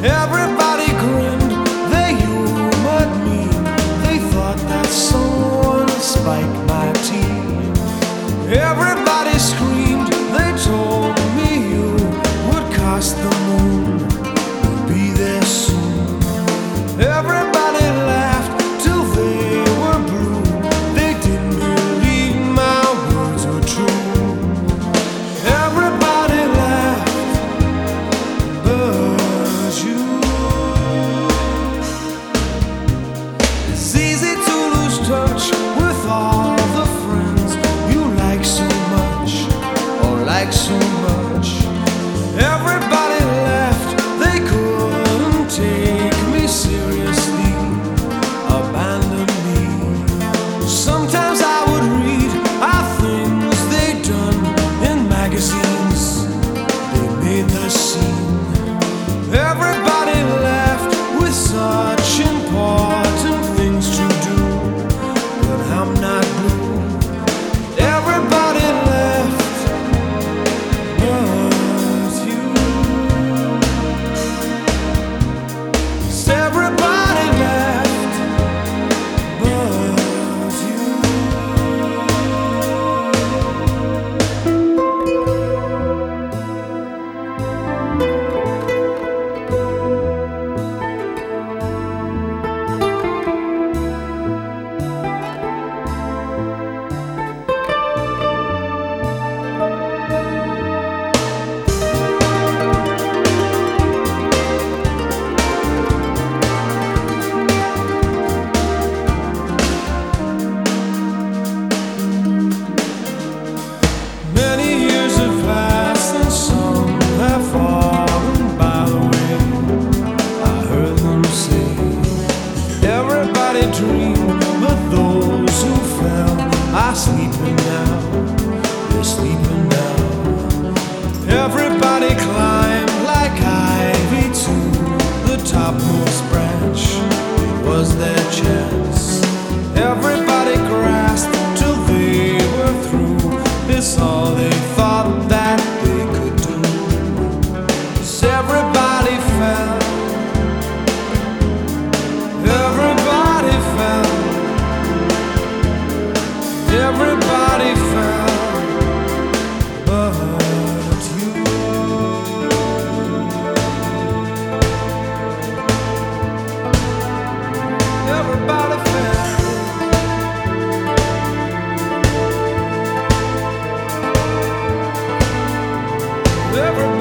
Everybody grinned, they humored me. They thought that someone would spike my team. Everybody screamed, they told me you would cost the moon. We'll be there soon. Everybody laughed till they were blue. They didn't believe my words were true. Everybody laughed but you. It's easy to lose touch with all the friends you like so much, or like so much. Everybody laughed, they couldn't take me seriously, abandon me. Sometimes I would read things they'd done in magazines. They made the scene. Everybody laughed with such important things to do, but I'm not blue. Everybody left but you. Yes, everybody left but you. Many years have passed and some have fallen by the way. I heard them say, everybody dreamed, but those who fell are sleeping now. They're sleeping now. Everybody climbed like ivy to the topmost branch. It was their chance. Everybody grasped till they were through. It's all they thought that they could do. 'Cause everybody fell. Everybody fell. Everybody fell but you. Everybody fell. Everybody